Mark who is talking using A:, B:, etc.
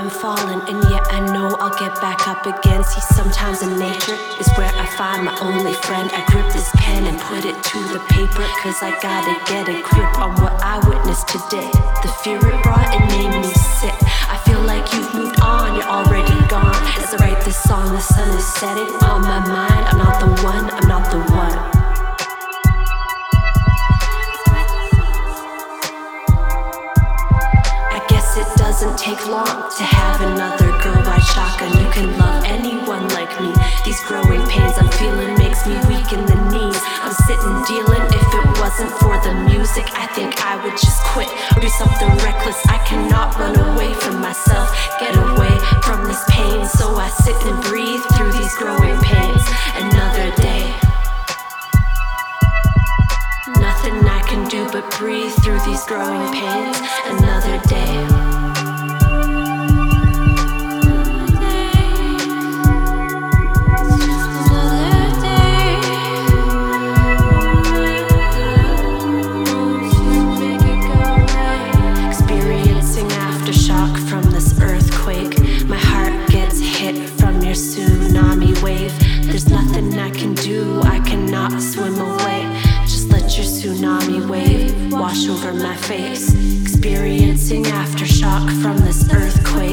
A: I'm falling, and yet I know I'll get back up again. See, sometimes in nature is where I find my only friend. I grip this pen and put it to the paper, cause I gotta get a grip on what I witnessed today. The fear it brought, it made me sick. I feel like you've moved on, you're already gone. As I write this song, the sun is setting on my mind. I'm not the one, I'm not the one. It doesn't take long to have another girl ride shotgun. You can love anyone like me. These growing pains I'm feeling makes me weak in the knees. I'm sitting dealing. If it wasn't for the music, I think I would just quit or do something reckless. I cannot run away from myself, get away from this pain. So I sit and breathe through these growing pains. Another day, nothing I can do but breathe through these growing pains. Another day. There's nothing I can do, I cannot swim away. Just let your tsunami wave wash over my face. Experiencing aftershock from this earthquake.